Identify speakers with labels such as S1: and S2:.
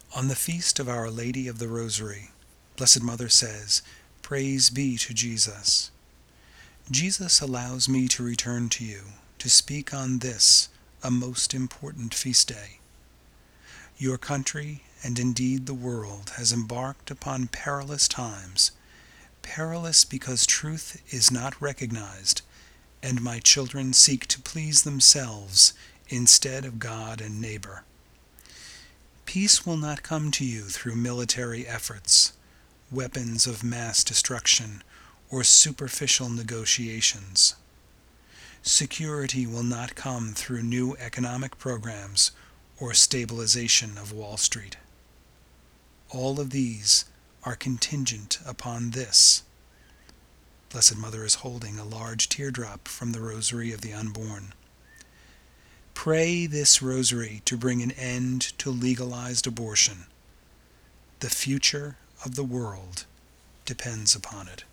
S1: On the feast of Our Lady of the Rosary, Blessed Mother says, "Praise be to Jesus." Jesus allows me to return to you, to speak on this, a most important feast day. Your country, and indeed the world, has embarked upon perilous times, perilous because truth is not recognized, and my children seek to please themselves instead of God and neighbor. Peace will not come to you through military efforts, weapons of mass destruction, or superficial negotiations. Security will not come through new economic programs or stabilization of Wall Street. All of these are contingent upon this. Blessed Mother is holding a large teardrop from the Rosary of the Unborn. Pray this rosary to bring an end to legalized abortion. The future of the world depends upon it.